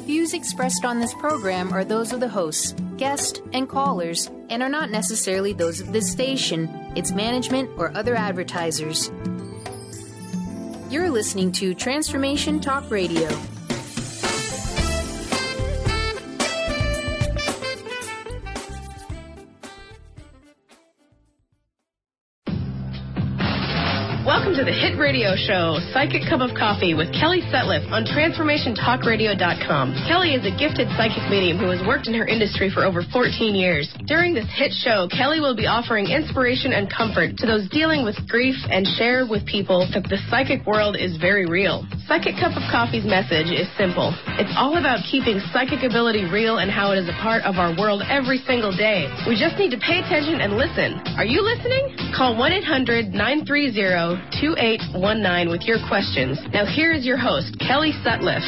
Views expressed on this program are those of the hosts, guests, and callers, and are not necessarily those of this station, its management, or other advertisers. You're listening to Transformation Talk Radio. Welcome to the hit radio show, Psychic Cup of Coffee with Kelly Sutliff on TransformationTalkRadio.com. Kelly is a gifted psychic medium who has worked in her industry for over 14 years. During this hit show, Kelly will be offering inspiration and comfort to those dealing with grief and share with people that the psychic world is very real. Psychic Cup of Coffee's message is simple. It's all about keeping psychic ability real and how it is a part of our world every single day. We just need to pay attention and listen. Are you listening? Call 1-800-930-2819 with your questions. Now here is your host, Kelly Sutliff.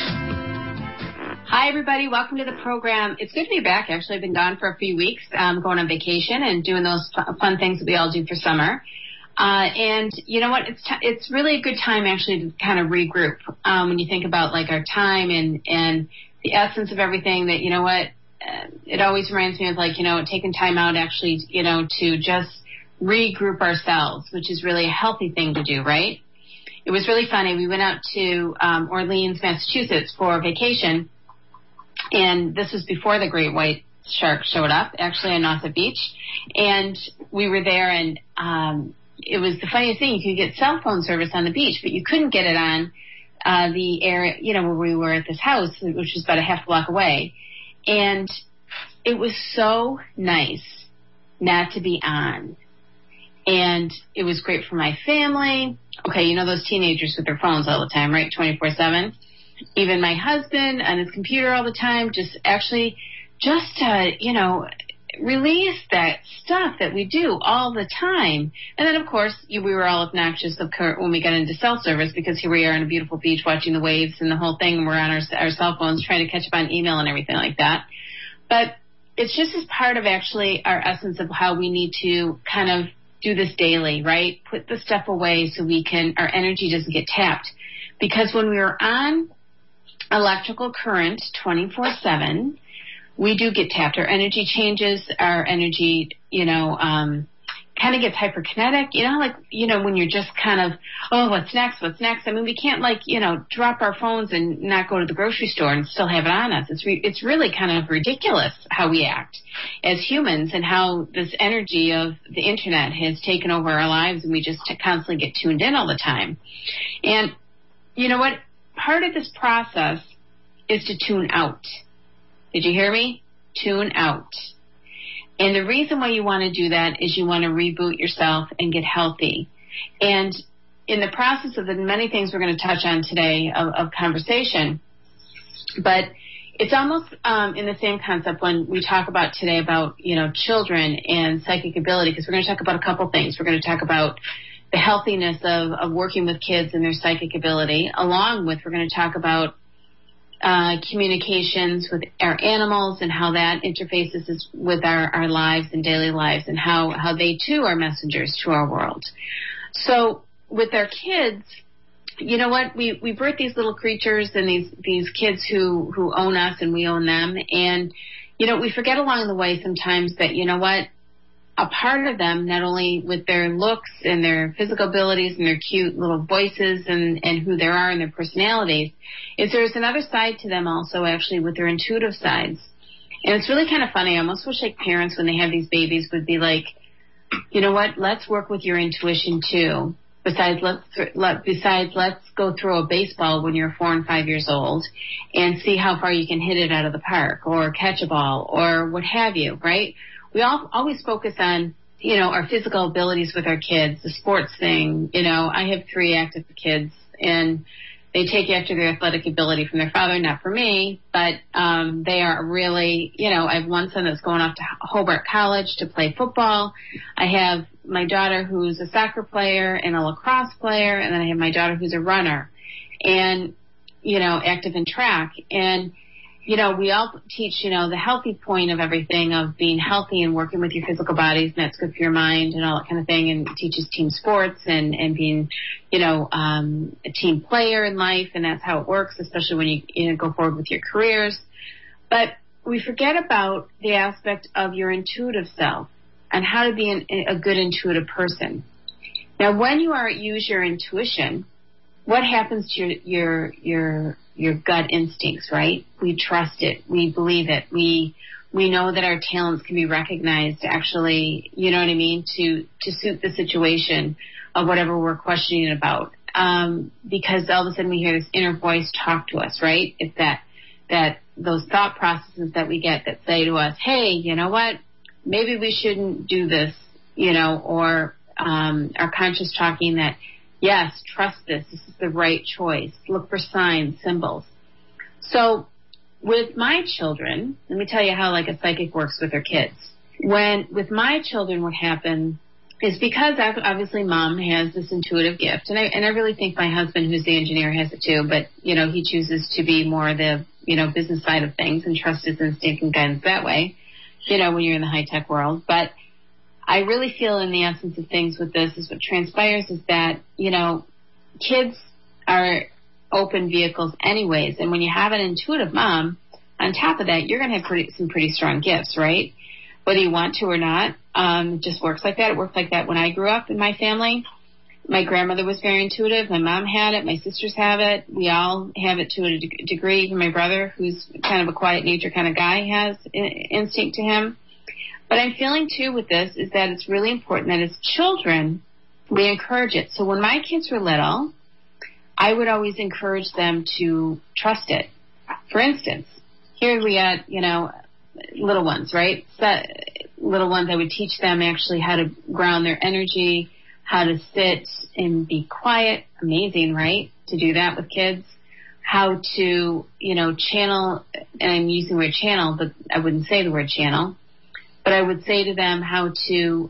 Hi, everybody. Welcome to the program. It's good to be back. Actually, I've been gone for a few weeks, going on vacation and doing those fun things that we all do for summer. And you know what? It's really a good time actually to kind of regroup when you think about like our time and the essence of everything. That, you know what, it always reminds me of, like, you know, taking time out actually, you know, to just regroup ourselves, which is really a healthy thing to do, right? It was really funny. We went out to Orleans, Massachusetts for vacation, and this was before the great white shark showed up, actually on Nauset Beach. And we were there, and it was the funniest thing. You could get cell phone service on the beach, but you couldn't get it on the area, you know, where we were at this house, which was about a half block away. And it was so nice not to be on. And it was great for my family. Okay, you know those teenagers with their phones all the time, right? 24/7. Even my husband on his computer all the time, just you know, release that stuff that we do all the time. And then, of course, we were all obnoxious when we got into cell service, because here we are on a beautiful beach watching the waves and the whole thing, and we're on our cell phones trying to catch up on email and everything like that. But it's just as part of actually our essence of how we need to kind of do this daily, right? Put the stuff away so our energy doesn't get tapped. Because when we are on electrical current 24/7, we do get tapped. Our energy changes, our energy, you know, kind of gets hyperkinetic. You know, like, you know, when you're just kind of, oh, what's next? I mean, we can't, like, you know, drop our phones and not go to the grocery store and still have it on us. It's really kind of ridiculous how we act as humans, and how this energy of the internet has taken over our lives, and we just constantly get tuned in all the time. And you know what? Part of this process is to tune out. Did you hear me? Tune out. And the reason why you want to do that is you want to reboot yourself and get healthy. And in the process of the many things we're going to touch on today of conversation, but it's almost in the same concept when we talk about today about, you know, children and psychic ability, because we're going to talk about a couple things. We're going to talk about the healthiness of working with kids and their psychic ability, along with we're going to talk about communications with our animals and how that interfaces with our lives and daily lives, and how they too are messengers to our world. So with our kids, you know what, we birth these little creatures and these kids who own us and we own them. And, you know, we forget along the way sometimes that, you know what, a part of them, not only with their looks and their physical abilities and their cute little voices and who they are and their personalities, is there's another side to them also, actually, with their intuitive sides. And it's really kind of funny. I almost wish, like, parents, when they have these babies, would be like, you know what, let's work with your intuition too. Besides, let's go throw a baseball when you're 4 and 5 years old and see how far you can hit it out of the park, or catch a ball, or what have you, right? We always focus on, you know, our physical abilities with our kids, the sports thing. You know, I have 3 active kids, and they take after their athletic ability from their father, not for me, but they are really, you know, I have one son that's going off to Hobart College to play football. I have my daughter who's a soccer player and a lacrosse player, and then I have my daughter who's a runner and, you know, active in track. And we all teach, the healthy point of everything, of being healthy and working with your physical bodies, and that's good for your mind and all that kind of thing, and it teaches team sports and being, a team player in life, and that's how it works, especially when you go forward with your careers. But we forget about the aspect of your intuitive self and how to be a good intuitive person. Now, when you use your intuition, what happens to your gut instincts, right? We trust it. We believe it. We know that our talents can be recognized, actually, you know what I mean, to suit the situation of whatever we're questioning about. Because all of a sudden we hear this inner voice talk to us, right? It's that those thought processes that we get that say to us, hey, you know what? Maybe we shouldn't do this, or our conscious talking that, yes, trust this. This is the right choice. Look for signs, symbols. So with my children, let me tell you how like a psychic works with their kids. With my children, what happened is because obviously mom has this intuitive gift, and I really think my husband, who's the engineer, has it too, but, he chooses to be more the, business side of things and trust his instinct and guidance that way, when you're in the high-tech world. But I really feel in the essence of things with this is what transpires is that, kids are open vehicles anyways. And when you have an intuitive mom, on top of that, you're going to have some pretty strong gifts, right? Whether you want to or not, it just works like that. It worked like that when I grew up in my family. My grandmother was very intuitive. My mom had it. My sisters have it. We all have it to a degree. My brother, who's kind of a quiet nature kind of guy, has instinct to him. But I'm feeling, too, with this is that it's really important that as children, we encourage it. So when my kids were little, I would always encourage them to trust it. For instance, here we got, little ones, right? So, little ones, I would teach them actually how to ground their energy, how to sit and be quiet. Amazing, right? To do that with kids. How to, channel, and I'm using the word channel, but I wouldn't say the word channel. But I would say to them how to,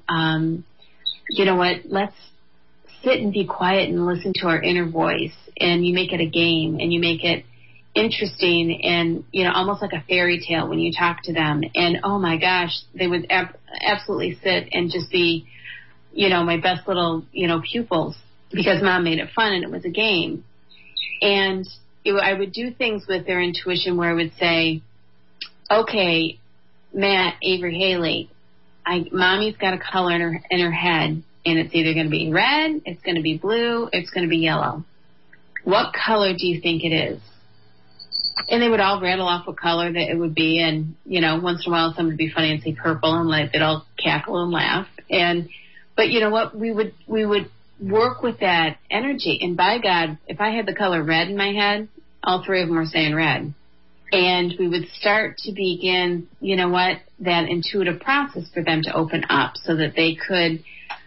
let's sit and be quiet and listen to our inner voice. And you make it a game, and you make it interesting and, almost like a fairy tale when you talk to them. And, oh, my gosh, they would absolutely sit and just be, my best little, pupils, because mom made it fun and it was a game. And I would do things with their intuition where I would say, okay, Matt, Avery, Haley, mommy's got a color in her head, and it's either going to be red, it's going to be blue, it's going to be yellow. What color do you think it is? And they would all rattle off what color that it would be, and, once in a while someone would be funny and say purple, and they'd all cackle and laugh. But you know what? We would work with that energy, and by God, if I had the color red in my head, all three of them were saying red. And we would start to begin, that intuitive process for them to open up so that they could,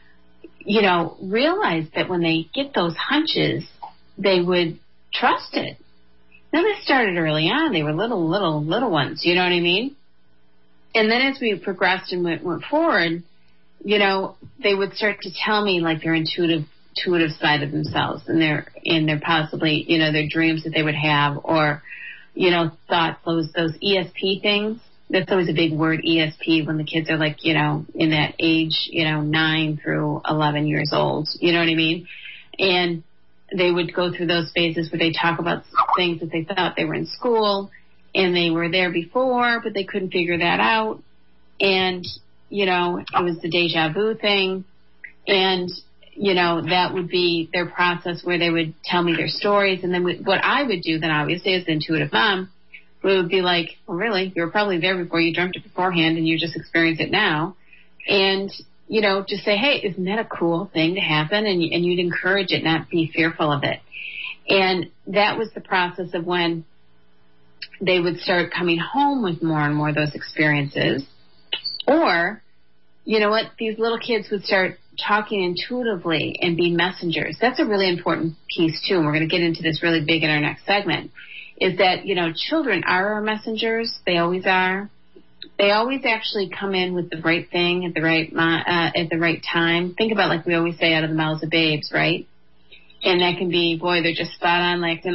realize that when they get those hunches, they would trust it. Now, this started early on. They were little ones, you know what I mean? And then as we progressed and went forward, they would start to tell me like their intuitive side of themselves and their possibly, their dreams that they would have, or, thoughts, those ESP things. That's always a big word, ESP, when the kids are like, in that age, 9 through 11 years old. You know what I mean? And they would go through those phases where they talk about things that they thought they were in school and they were there before, but they couldn't figure that out. And, it was the deja vu thing. And, that would be their process where they would tell me their stories. And then what I would do then, obviously, as the intuitive mom, would be like, well, really, you were probably there before, you dreamt it beforehand, and you just experienced it now. And, just say, hey, isn't that a cool thing to happen? And you'd encourage it, not be fearful of it. And that was the process of when they would start coming home with more and more of those experiences. Or, these little kids would start talking intuitively and be messengers. That's a really important piece, too, and we're going to get into this really big in our next segment, is that, children are our messengers. They always are. They always actually come in with the right thing at the right time. Think about, like we always say, out of the mouths of babes, right? And that can be, boy, they're just spot on, like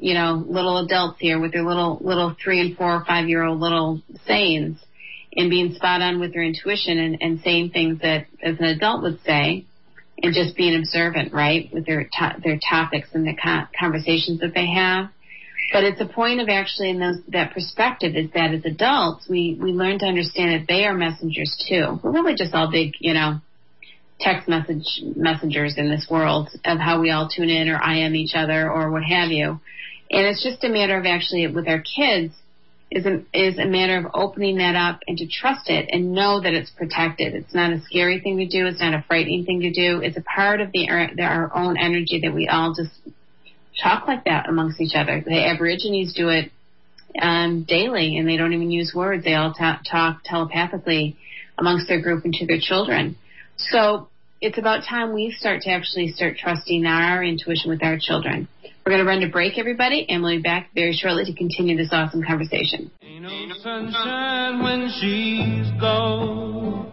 little adults here with their little 3 and 4 or 5 year old little sayings and being spot on with their intuition and saying things that as an adult would say, and just being observant, right, with their topics and the conversations that they have. But it's a point of actually in that perspective is that as adults, we learn to understand that they are messengers too. We're really just all big, text messengers in this world of how we all tune in or IM each other or what have you. And it's just a matter of actually with our kids is a matter of opening that up and to trust it and know that it's protected. It's not a scary thing to do. It's not a frightening thing to do. It's a part of our own energy that we all just talk like that amongst each other. The Aborigines do it daily, and they don't even use words. They all talk telepathically amongst their group and to their children. So it's about time we start trusting our intuition with our children. We're going to run to break, everybody, and we'll be back very shortly to continue this awesome conversation. Ain't no sunshine when she's gone.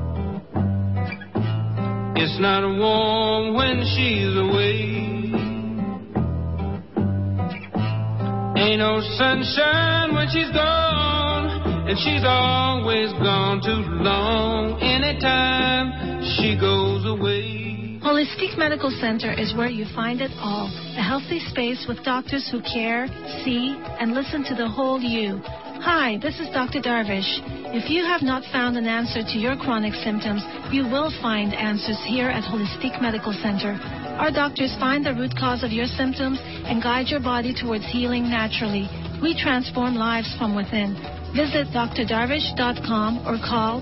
It's not warm when she's away. Ain't no sunshine when she's gone, and she's always gone too long. Anytime she goes away. Holistic Medical Center is where you find it all. A healthy space with doctors who care, see, and listen to the whole you. Hi, this is Dr. Darvish. If you have not found an answer to your chronic symptoms, you will find answers here at Holistic Medical Center. Our doctors find the root cause of your symptoms and guide your body towards healing naturally. We transform lives from within. Visit drdarvish.com or call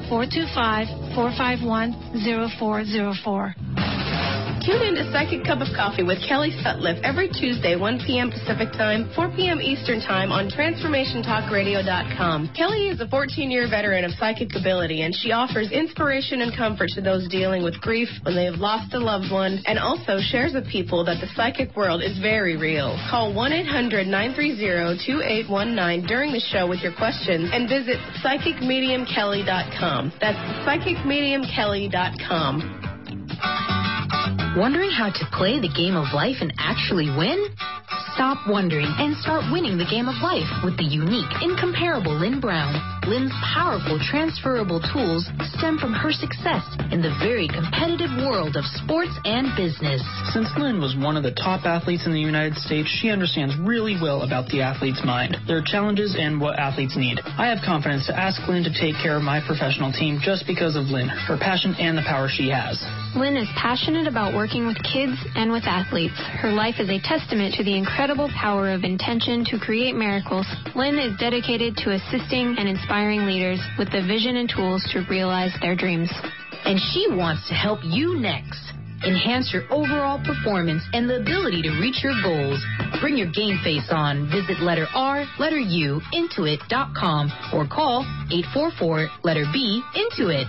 425-451-0404. Tune in to Psychic Cup of Coffee with Kelly Sutliff every Tuesday, 1 p.m. Pacific Time, 4 p.m. Eastern Time on TransformationTalkRadio.com. Kelly is a 14-year veteran of psychic ability, and she offers inspiration and comfort to those dealing with grief when they have lost a loved one, and also shares with people that the psychic world is very real. Call 1-800-930-2819 during the show with your questions, and visit PsychicMediumKelly.com. That's PsychicMediumKelly.com. Wondering how to play the game of life and actually win? Stop wondering and start winning the game of life with the unique, incomparable Lynn Brown. Lynn's powerful, transferable tools stem from her success in the very competitive world of sports and business. Since Lynn was one of the top athletes in the United States, she understands really well about the athlete's mind, their challenges, and what athletes need. I have confidence to ask Lynn to take care of my professional team just because of Lynn, her passion, and the power she has. Lynn is passionate about working with kids and with athletes. Her life is a testament to the incredible power of intention to create miracles. Lynn is dedicated to assisting and inspiring leaders with the vision and tools to realize their dreams. And she wants to help you next. Enhance your overall performance and the ability to reach your goals. Bring your game face on. Visit letter R, letter U, intuit.com or call 844-letter-B, Intuit.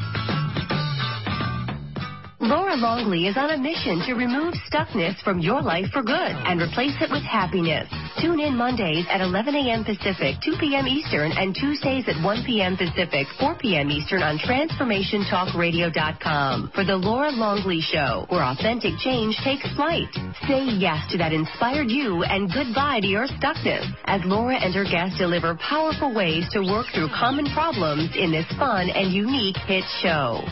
Laura Longley is on a mission to remove stuckness from your life for good and replace it with happiness. Tune in Mondays at 11 a.m. Pacific, 2 p.m. Eastern, and Tuesdays at 1 p.m. Pacific, 4 p.m. Eastern on TransformationTalkRadio.com for The Laura Longley Show, where authentic change takes flight. Say yes to that inspired you and goodbye to your stuckness as Laura and her guests deliver powerful ways to work through common problems in this fun and unique hit show.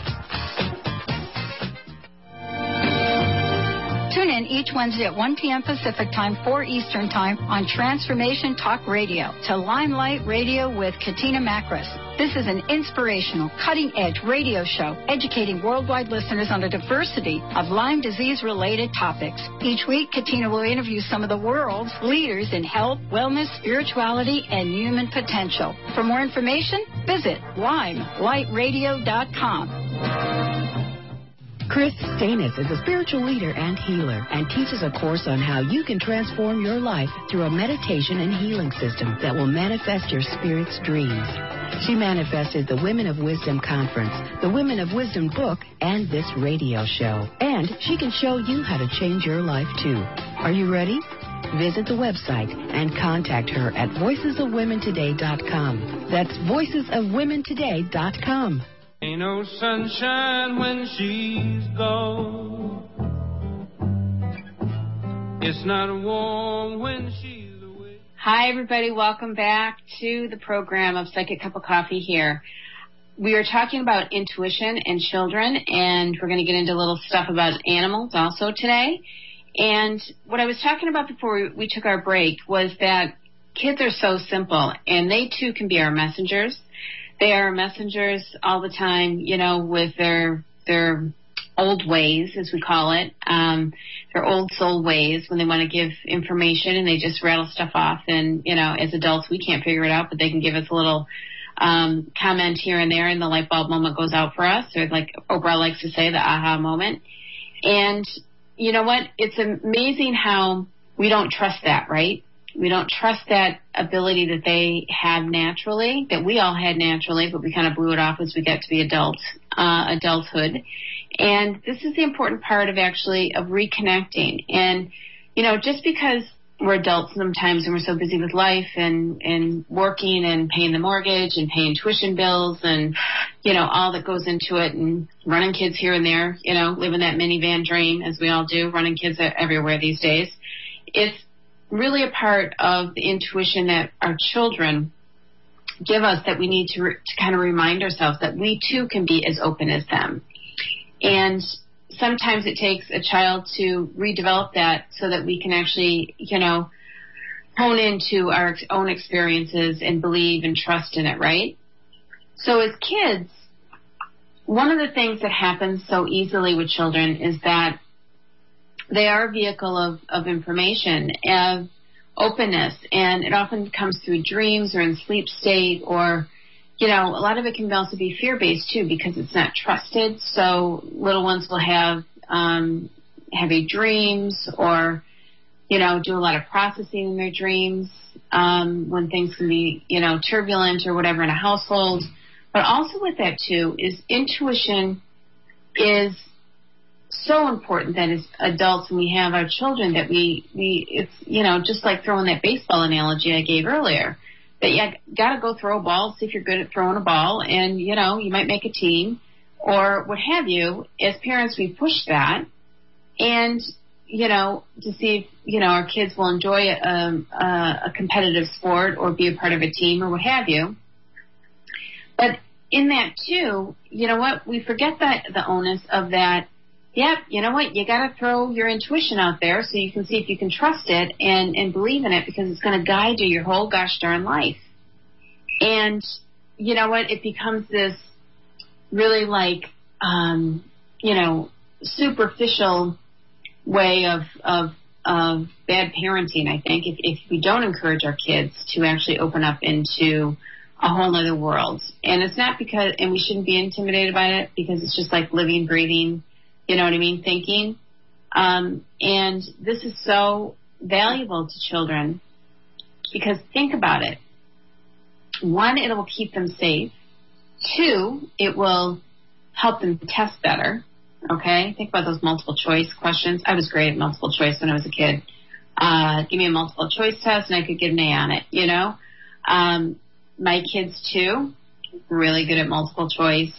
Tune in each Wednesday at 1 p.m. Pacific Time, 4 Eastern Time on Transformation Talk Radio to Limelight Radio with Katina Makris. This is an inspirational, cutting-edge radio show educating worldwide listeners on a diversity of Lyme disease-related topics. Each week, Katina will interview some of the world's leaders in health, wellness, spirituality, and human potential. For more information, visit limelightradio.com. Chris Stanis is a spiritual leader and healer and teaches a course on how you can transform your life through a meditation and healing system that will manifest your spirit's dreams. She manifested the Women of Wisdom Conference, the Women of Wisdom book, and this radio show. And she can show you how to change your life, too. Are you ready? Visit the website and contact her at voicesofwomentoday.com. That's voicesofwomentoday.com. Ain't no sunshine when she's gone. It's not warm when she's away. Hi, everybody. Welcome back to the program of Psychic Cup of Coffee here. We are talking about intuition and children, and we're going to get into a little stuff about animals also today. And what I was talking about before we took our break was that kids are so simple, and they, too, can be our messengers. They are messengers all the time, you know, with their old ways, as we call it, their old soul ways when they want to give information and they just rattle stuff off. And, you know, as adults, we can't figure it out, but they can give us a little comment here and there, and the light bulb moment goes out for us, or like Oprah likes to say, the aha moment. And you know what? It's amazing how we don't trust that, right? We don't trust that ability that they have naturally, that we all had naturally, but we kind of blew it off as we got to be adulthood. And this is the important part of reconnecting. And, you know, just because we're adults sometimes and we're so busy with life and working and paying the mortgage and paying tuition bills and, you know, all that goes into it, and running kids here and there, you know, living that minivan dream, as we all do, running kids everywhere these days. It's really a part of the intuition that our children give us, that we need to kind of remind ourselves that we too can be as open as them. And sometimes it takes a child to redevelop that so that we can actually, you know, hone into our own experiences and believe and trust in it, right? So as kids, one of the things that happens so easily with children is that they are a vehicle of information, of openness, and it often comes through dreams or in sleep state, or, you know, a lot of it can also be fear-based too, because it's not trusted. So little ones will have heavy dreams, or, you know, do a lot of processing in their dreams when things can be, you know, turbulent or whatever in a household. But also with that too is intuition is so important that as adults, when we have our children, that we it's, you know, just like throwing that baseball analogy I gave earlier, that you got to go throw a ball, see if you're good at throwing a ball, and, you know, you might make a team or what have you. As parents, we push that, and, you know, to see if, you know, our kids will enjoy a competitive sport or be a part of a team or what have you. But in that, too, you know what, we forget that the onus of that. Yep, you know what, you got to throw your intuition out there so you can see if you can trust it and believe in it, because it's going to guide you your whole gosh darn life. And you know what, it becomes this really like, you know, superficial way of bad parenting, I think, if we don't encourage our kids to actually open up into a whole other world. And it's not because, and we shouldn't be intimidated by it, because it's just like living, breathing, you know what I mean, thinking. And this is so valuable to children, because think about it. One, it will keep them safe. Two, it will help them test better. Okay? Think about those multiple choice questions. I was great at multiple choice when I was a kid. Give me a multiple choice test and I could get an A on it, you know? My kids, too, really good at multiple choice.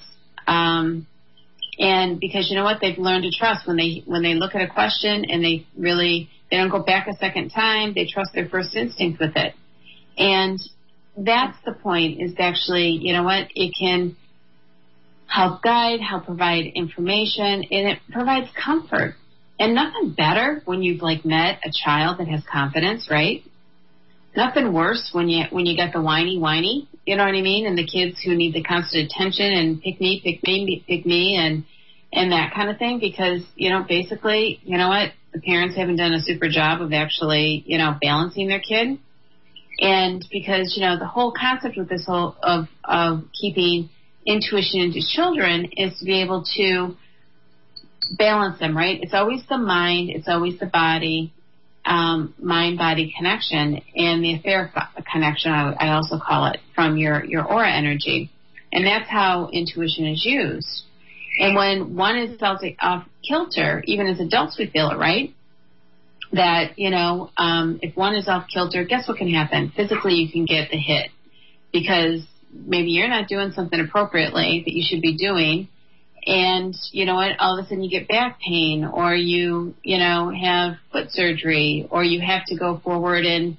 And because you know what, they've learned to trust when they look at a question and they don't go back a second time. They trust their first instinct with it. And that's the point, is actually, you know what, it can help guide, help provide information, and it provides comfort. And nothing better when you've like met a child that has confidence, right? Nothing worse when you get the whiny, you know what I mean? And the kids who need the constant attention and pick me, and that kind of thing, because, you know, basically, you know what, the parents haven't done a super job of actually, you know, balancing their kid. And because, you know, the whole concept with this whole of keeping intuition into children is to be able to balance them, right? It's always the mind, it's always the body, mind-body connection, and the etheric connection, I also call it, from your aura energy. And that's how intuition is used. And when one is off kilter, even as adults we feel it, right? That, you know, if one is off kilter, guess what can happen? Physically you can get the hit, because maybe you're not doing something appropriately that you should be doing. And you know what, all of a sudden you get back pain, or you know, have foot surgery, or you have to go forward and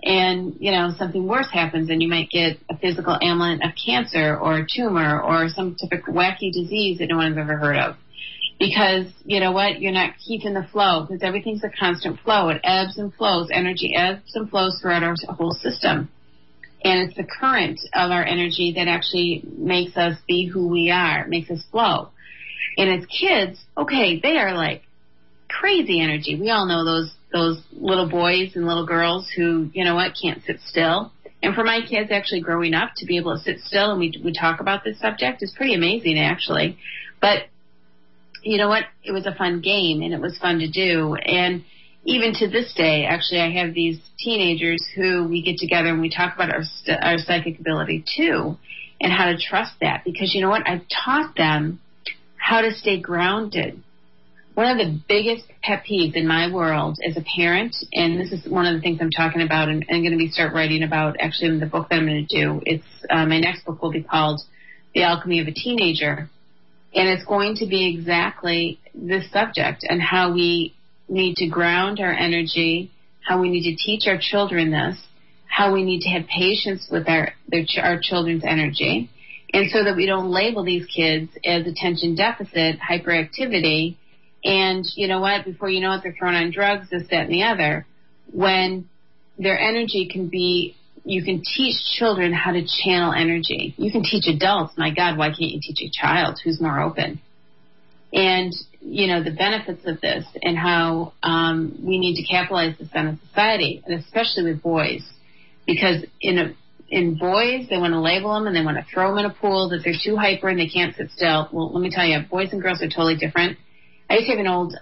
and, something worse happens, and you might get a physical ailment of cancer or a tumor or some type of wacky disease that no one's ever heard of. Because, you know what, you're not keeping the flow, because everything's a constant flow. It ebbs and flows. Energy ebbs and flows throughout our whole system. And it's the current of our energy that actually makes us be who we are, makes us flow. And as kids, okay, they are like crazy energy. We all know those little boys and little girls who, can't sit still. And for my kids actually growing up to be able to sit still, and we talk about this subject, is pretty amazing actually. But you know what? It was a fun game, and it was fun to do. And even to this day, actually, I have these teenagers who we get together and we talk about our psychic ability too, and how to trust that. Because you know what? I've taught them how to stay grounded. One of the biggest pet peeves in my world as a parent, and this is one of the things I'm talking about and I'm going to start writing about actually in the book that I'm going to do. It's my next book will be called The Alchemy of a Teenager. And it's going to be exactly this subject and how we need to ground our energy, how we need to teach our children this, how we need to have patience with our children's energy, and so that we don't label these kids as attention deficit, hyperactivity, and you know what, before you know it, they're thrown on drugs, this, that, and the other, when their energy can be, you can teach children how to channel energy. You can teach adults, my God, why can't you teach a child who's more open? And, the benefits of this and how we need to capitalize this on a society, and especially with boys. Because in boys, they want to label them and they want to throw them in a pool that they're too hyper and they can't sit still. Well, let me tell you, boys and girls are totally different. I used to have an old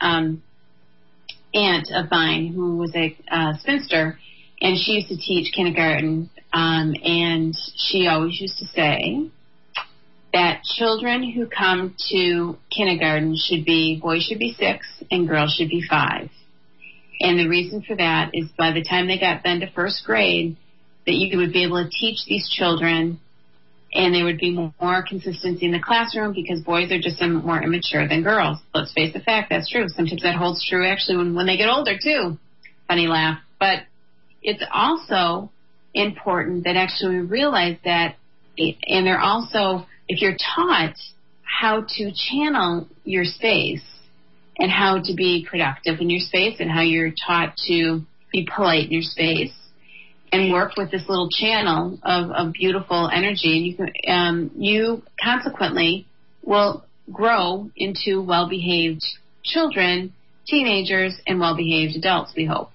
aunt of mine who was a spinster, and she used to teach kindergarten, and she always used to say that children who come to kindergarten boys should be 6 and girls should be 5. And the reason for that is by the time they got then to first grade, that you would be able to teach these children, and there would be more consistency in the classroom, because boys are just more immature than girls. Let's face the fact, that's true. Sometimes that holds true actually when they get older too. Funny laugh. But it's also important that actually we realize that, and they're also, if you're taught how to channel your space and how to be productive in your space, and how you're taught to be polite in your space and work with this little channel of beautiful energy, and you consequently will grow into well-behaved children, teenagers, and well-behaved adults, we hope.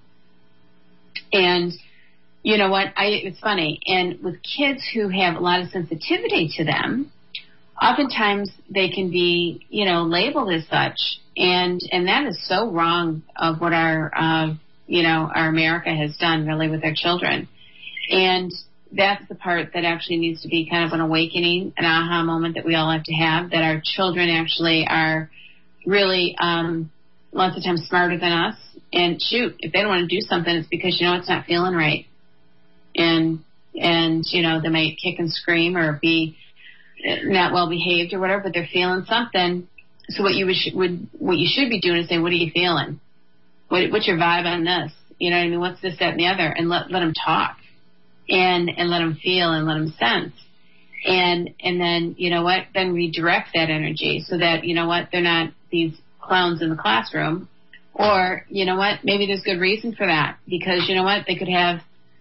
And you know what? It's funny. And with kids who have a lot of sensitivity to them, oftentimes they can be, labeled as such. And that is so wrong of what our America has done really with our children. And that's the part that actually needs to be kind of an awakening, an aha moment that we all have to have, that our children actually are really lots of times smarter than us. And shoot, if they don't want to do something, it's because, it's not feeling right. And they might kick and scream or be not well behaved or whatever, but they're feeling something. So what you should be doing is saying, what are you feeling? What's your vibe on this? You know what I mean? What's this, that, and the other? And let them talk and let them feel and let them sense. And then, then redirect that energy so that, they're not these clowns in the classroom. Or, maybe there's good reason for that, because, they could have,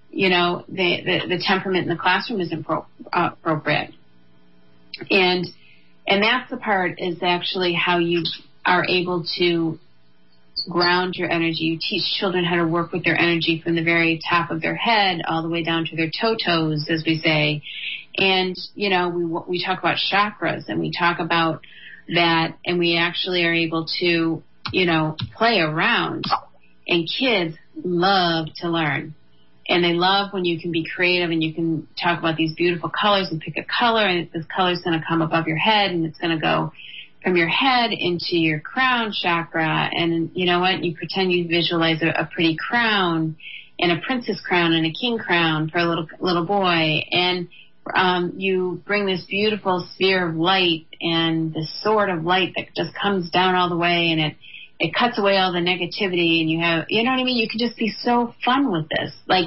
the temperament in the classroom isn't appropriate. And that's the part is actually how you are able to ground your energy. You teach children how to work with their energy from the very top of their head all the way down to their toes, as we say. And, we talk about chakras, and we talk about that, and we actually are able to, play around. And kids love to learn. And they love when you can be creative and you can talk about these beautiful colors and pick a color, and this color is going to come above your head, and it's going to go from your head into your crown chakra. And you know what? You pretend you visualize a pretty crown, and a princess crown and a king crown for a little boy. And you bring this beautiful sphere of light and this sword of light that just comes down all the way, and it cuts away all the negativity, and you have, you know what I mean? You can just be so fun with this. Like,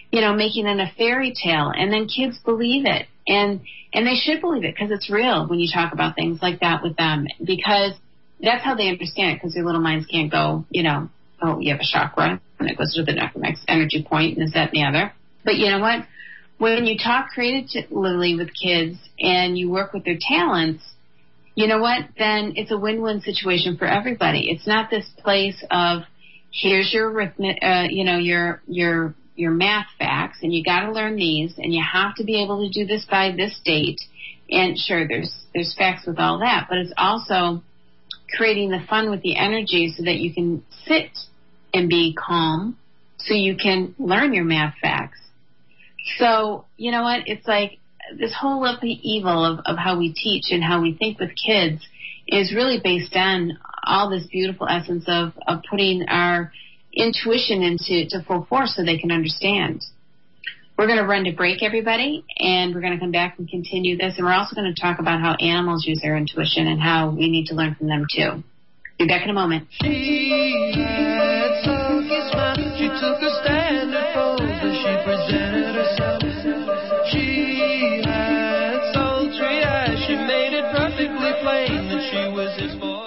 making it a fairy tale, and then kids believe it. And they should believe it because it's real when you talk about things like that with them, because that's how they understand it, because their little minds can't go, oh, you have a chakra, and it goes to the next energy point, and this, that, and the other. But you know what? When you talk creatively with kids and you work with their talents, you know what? Then it's a win-win situation for everybody. It's not this place of, here's your arithmetic, your math facts, and you got to learn these, and you have to be able to do this by this date. And sure, there's facts with all that, but it's also creating the fun with the energy so that you can sit and be calm, so you can learn your math facts. So you know what? It's like this whole upheaval of how we teach and how we think with kids is really based on all this beautiful essence of putting our intuition into full force so they can understand. We're going to run to break, everybody, and we're going to come back and continue this. And we're also going to talk about how animals use their intuition and how we need to learn from them, too. Be back in a moment. She had sulky smile. She took a standard pose as she presented herself. She had sultry eyes. She made it perfectly plain that she was his boyfriend.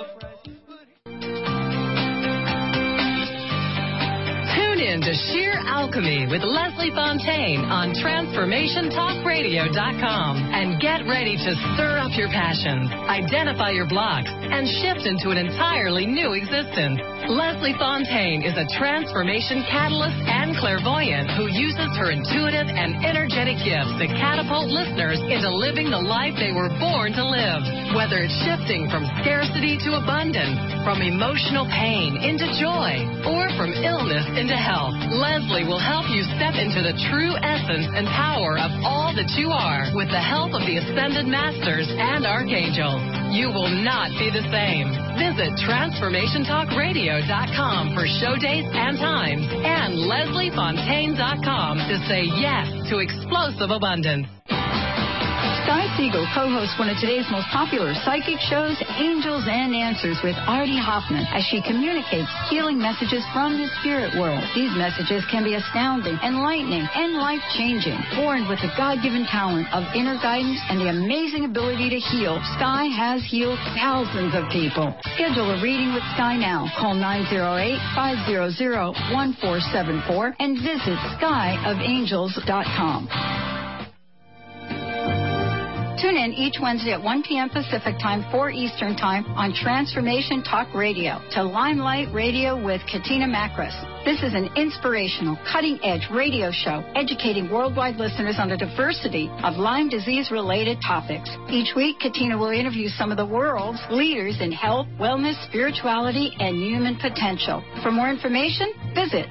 To Sheer Alchemy with Leslie Fontaine on TransformationTalkRadio.com, and get ready to stir up your passions, identify your blocks, and shift into an entirely new existence. Leslie Fontaine is a transformation catalyst and clairvoyant who uses her intuitive and energetic gifts to catapult listeners into living the life they were born to live. Whether it's shifting from scarcity to abundance, from emotional pain into joy, or from illness into health, Leslie will help you step into the true essence and power of all that you are with the help of the Ascended Masters and Archangels. You will not be the same. Visit TransformationTalkRadio.com for show dates and times, and LeslieFontaine.com to say yes to explosive abundance. Sky Siegel co-hosts one of today's most popular psychic shows, Angels and Answers, with Artie Hoffman, as she communicates healing messages from the spirit world. These messages can be astounding, enlightening, and life-changing. Born with the God-given talent of inner guidance and the amazing ability to heal, Sky has healed thousands of people. Schedule a reading with Sky now. Call 908-500-1474 and visit skyofangels.com. Tune in each Wednesday at 1 p.m. Pacific Time, 4 Eastern Time on Transformation Talk Radio to Limelight Radio with Katina Makris. This is an inspirational, cutting-edge radio show educating worldwide listeners on the diversity of Lyme disease-related topics. Each week, Katina will interview some of the world's leaders in health, wellness, spirituality, and human potential. For more information, visit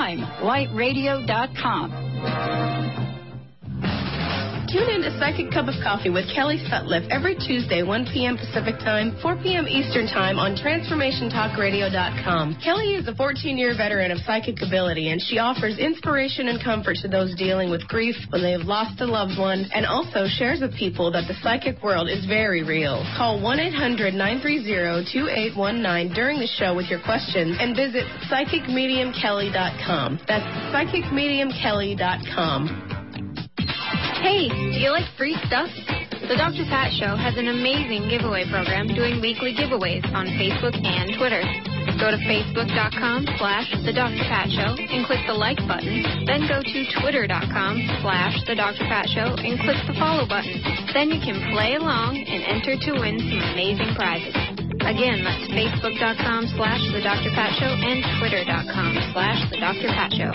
limelightradio.com. Tune in to Psychic Cup of Coffee with Kelly Sutliff every Tuesday, 1 p.m. Pacific Time, 4 p.m. Eastern Time on TransformationTalkRadio.com. Kelly is a 14-year veteran of psychic ability, and she offers inspiration and comfort to those dealing with grief when they have lost a loved one, and also shares with people that the psychic world is very real. Call 1-800-930-2819 during the show with your questions, and visit PsychicMediumKelly.com. That's PsychicMediumKelly.com. Hey, do you like free stuff? The Dr. Pat Show has an amazing giveaway program doing weekly giveaways on Facebook and Twitter. Go to Facebook.com/The Dr. Pat Show and click the like button. Then go to Twitter.com/The Dr. Pat Show and click the follow button. Then you can play along and enter to win some amazing prizes. Again, that's Facebook.com/The Dr. Pat Show and Twitter.com/The Dr. Pat Show.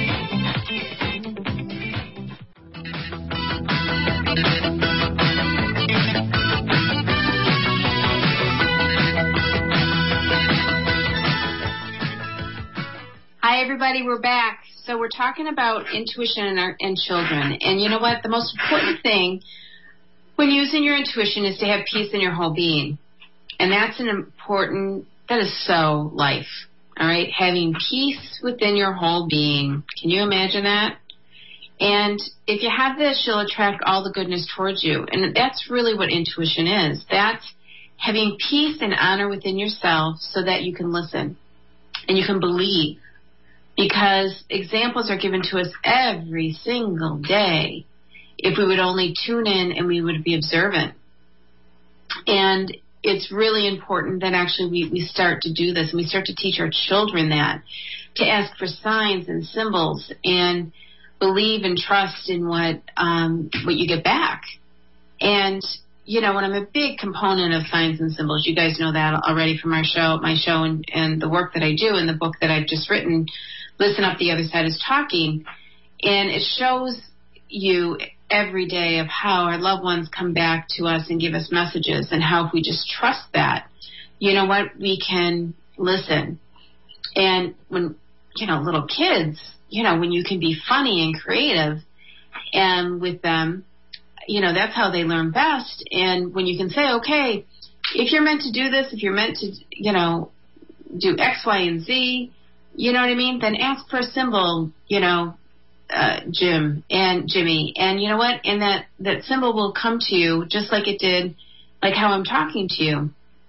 Hi, everybody. We're back. So we're talking about intuition in children. And you know what? The most important thing when using your intuition is to have peace in your whole being. And that is so life. All right? Having peace within your whole being. Can you imagine that? And if you have this, you'll attract all the goodness towards you. And that's really what intuition is. That's having peace and honor within yourself so that you can listen and you can believe because examples are given to us every single day if we would only tune in and we would be observant. And it's really important that actually we start to do this, and we start to teach our children that, to ask for signs and symbols and believe and trust in what you get back. And, you know, when I'm a big component of signs and symbols, you guys know that already from my show and the work that I do in the book that I've just written, Listen Up, the Other Side is Talking. And it shows you every day of how our loved ones come back to us and give us messages, and how if we just trust that, you know what, we can listen. And when, you know, little kids, you know, when you can be funny and creative and with them, you know, that's how they learn best. And when you can say, okay, if you're meant to do this, if you're meant to, you know, do X, Y, and Z, you know what I mean, then ask for a symbol, you know, Jim and Jimmy, and you know what, and that symbol will come to you just like it did, like how I'm talking to you.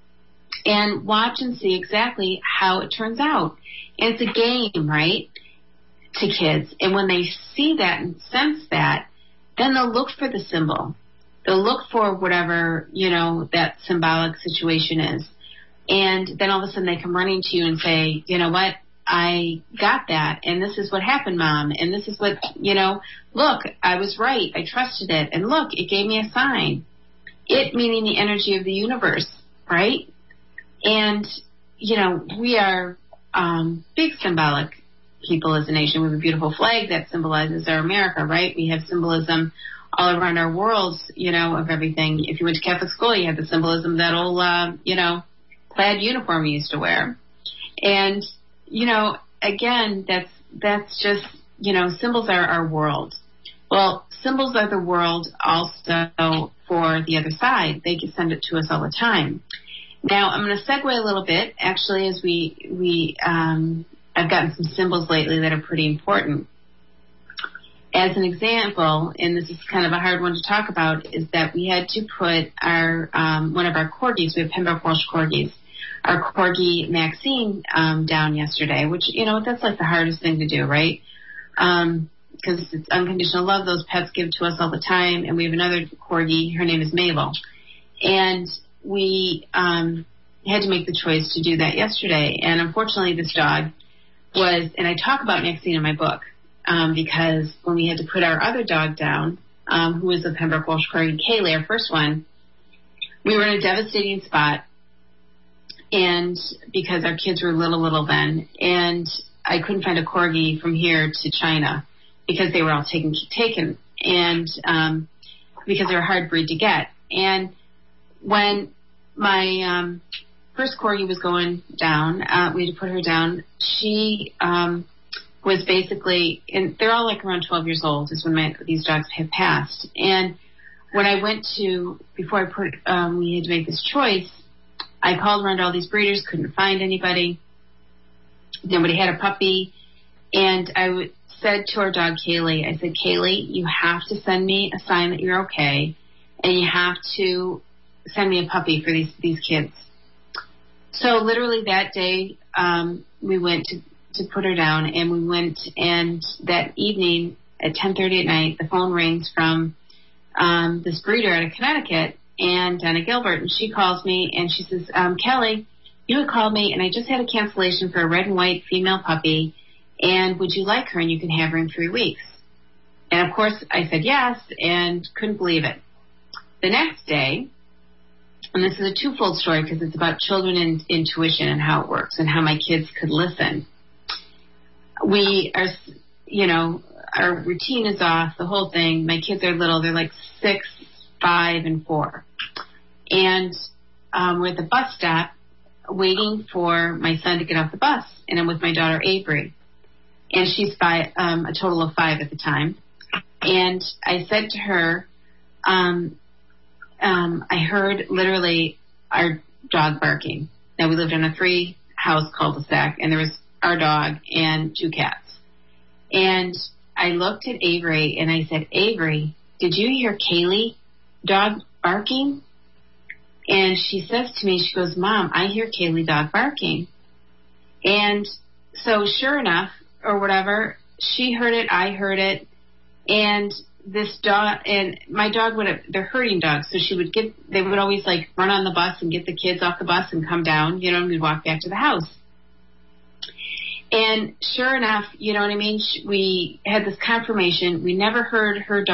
And watch and see exactly how it turns out. And it's a game, right, to kids. And when they see that and sense that, then they'll look for the symbol. They'll look for whatever, you know, that symbolic situation is. And then all of a sudden they come running to you and say, you know what, I got that, and this is what happened, Mom, and this is what, you know, look, I was right, I trusted it, and look, it gave me a sign. It meaning the energy of the universe, right? And, you know, we are big symbolic people as a nation. We have a beautiful flag that symbolizes our America, right? We have symbolism all around our world, you know, of everything. If you went to Catholic school, you had the symbolism, that old, you know, plaid uniform you used to wear. And, you know, again, that's just, you know, symbols are our world. Well, symbols are the world also for the other side. They can send it to us all the time. Now, I'm going to segue a little bit, actually, as I've gotten some symbols lately that are pretty important. As an example, and this is kind of a hard one to talk about, is that we had to put our one of our corgis, we have Pembroke Welsh corgis, our corgi Maxine down yesterday, which, you know, that's like the hardest thing to do, right? Because it's unconditional love. Those pets give to us all the time. And we have another corgi. Her name is Mabel. And we had to make the choice to do that yesterday. And unfortunately, this dog was, and I talk about Maxine in my book, because when we had to put our other dog down, who was a Pembroke Welsh corgi, Kaylee, our first one, we were in a devastating spot. And because our kids were little then, and I couldn't find a corgi from here to China because they were all taken, and because they were a hard breed to get. And when my first corgi was going down, we had to put her down. She was basically, and they're all like around 12 years old is when these dogs have passed. And when I went to, before I put, we had to make this choice, I called around all these breeders, couldn't find anybody. Nobody had a puppy. And I said to our dog, Kaylee, I said, Kaylee, you have to send me a sign that you're okay, and you have to send me a puppy for these kids. So literally that day, we went to put her down, and we went, and that evening at 10:30 at night, the phone rings from this breeder out of Connecticut, and Donna Gilbert, and she calls me, and she says, Kelly, you had called me, and I just had a cancellation for a red and white female puppy, and would you like her, and you can have her in 3 weeks. And, of course, I said yes, and couldn't believe it. The next day, and this is a twofold story because it's about children and intuition and how it works and how my kids could listen. We are, you know, our routine is off, the whole thing. My kids are little. They're like 6, 5, and 4. And we're at the bus stop waiting for my son to get off the bus. And I'm with my daughter, Avery. And she's a total of 5 at the time. And I said to her, I heard literally our dog barking. Now, we lived in a 3-house cul-de-sac, and there was our dog and 2 cats. And I looked at Avery, and I said, Avery, did you hear Kaylee dog barking? And she says to me, she goes, Mom, I hear Kaylee dog barking. And so sure enough, or whatever. She heard it, I heard it, and this dog, and my dog they're herding dogs, so they would always like run on the bus and get the kids off the bus and come down, and we'd walk back to the house. And sure enough, you know what I mean, we had this confirmation. We never heard her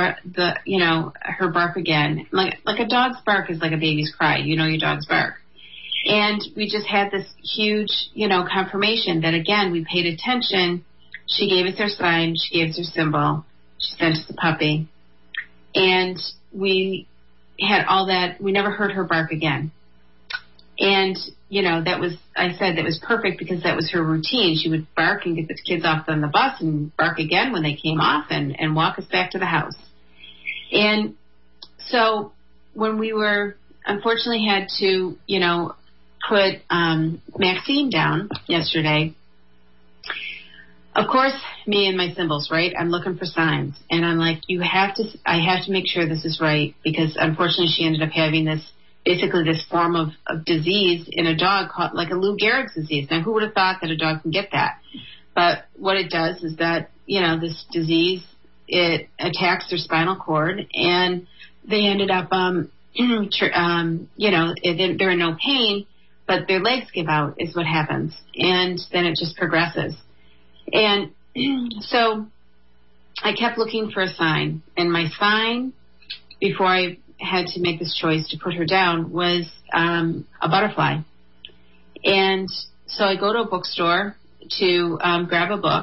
her bark again. Like a dog's bark is like a baby's cry. Your dog's bark. And we just had this huge, confirmation that, again, we paid attention. She gave us her sign. She gave us her symbol. She sent us the puppy. And we had all that. We never heard her bark again. And, that was perfect because that was her routine. She would bark and get the kids off on the bus and bark again when they came off and walk us back to the house. And so when we unfortunately had to, put Maxine down yesterday, of course, me and my symbols, right? I'm looking for signs. And I'm like, I have to make sure this is right, because unfortunately she ended up having basically this form of disease in a dog called like a Lou Gehrig's disease. Now, who would have thought that a dog can get that? But what it does is that, this disease, it attacks their spinal cord, and they ended up, they're in no pain, but their legs give out is what happens. And then it just progresses. And so I kept looking for a sign. And my sign, before I had to make this choice to put her down, was a butterfly. And so I go to a bookstore to grab a book.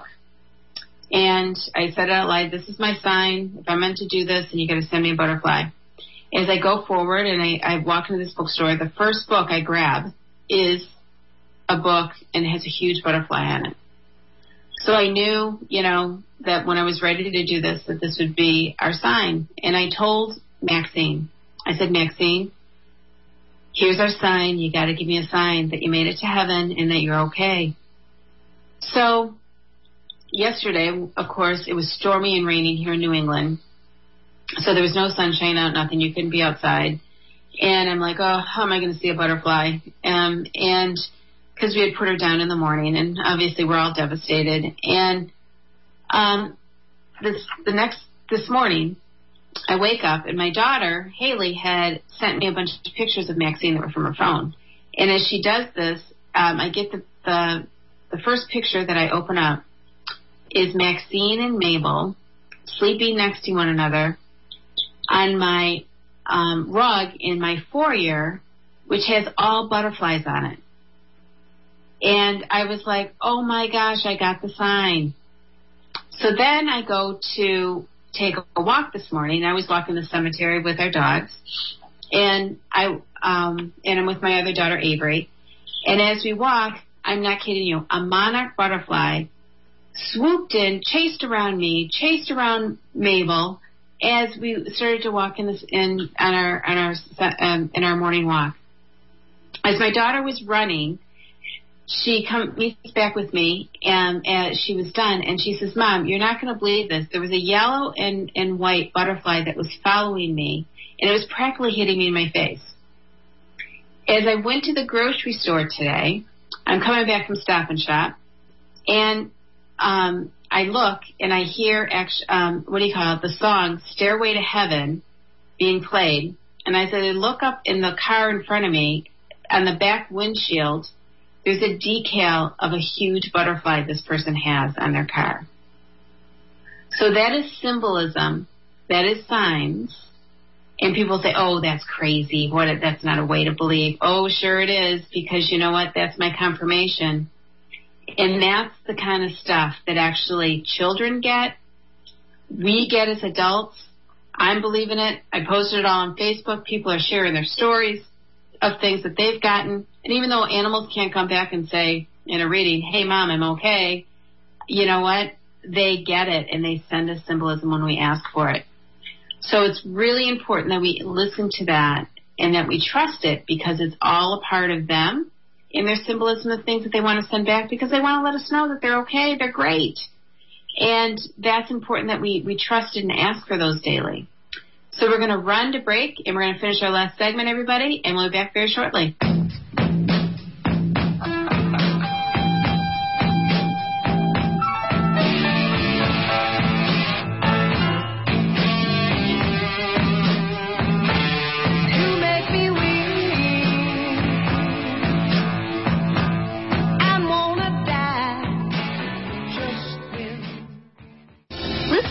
And I said out loud, this is my sign. If I'm meant to do this, then you got to send me a butterfly. As I go forward and I walk into this bookstore, the first book I grab is a book, and it has a huge butterfly on it. So I knew, that when I was ready to do this, that this would be our sign. And I told Maxine, I said, Maxine, here's our sign. You got to give me a sign that you made it to heaven and that you're okay. So yesterday, of course, it was stormy and raining here in New England. So there was no sunshine out, nothing. You couldn't be outside. And I'm like, oh, how am I going to see a butterfly? And because we had put her down in the morning, and obviously we're all devastated. And this morning, I wake up, and my daughter, Haley, had sent me a bunch of pictures of Maxine that were from her phone. And as she does this, I get the first picture that I open up is Maxine and Mabel sleeping next to one another on my rug in my foyer, which has all butterflies on it. And I was like, oh my gosh, I got the sign. So then I go to take a walk this morning. I was walking the cemetery with our dogs, and I'm with my other daughter, Avery. And as we walk, I'm not kidding you, a monarch butterfly swooped in, chased around me, chased around Mabel as we started to walk in our morning walk. As my daughter was running, she meets back with me, and she was done, and she says, Mom, you're not going to believe this. There was a yellow and white butterfly that was following me, and it was practically hitting me in my face. As I went to the grocery store today, I'm coming back from Stop and Shop, and I look and I hear the song Stairway to Heaven being played. And as I look up in the car in front of me, on the back windshield, there's a decal of a huge butterfly this person has on their car. So that is symbolism. That is signs. And people say, oh, that's crazy. That's not a way to believe. Oh, sure it is, because you know what? That's my confirmation. And that's the kind of stuff that actually children get, we get as adults. I'm believing it. I posted it all on Facebook. People are sharing their stories of things that they've gotten. And even though animals can't come back and say in a reading, hey, Mom, I'm okay, you know what? They get it, and they send us symbolism when we ask for it. So it's really important that we listen to that and that we trust it, because it's all a part of them in their symbolism of things that they want to send back, because they want to let us know that they're okay, they're great. And that's important that we trust it and ask for those daily. So we're going to run to break, and we're going to finish our last segment, everybody, and we'll be back very shortly.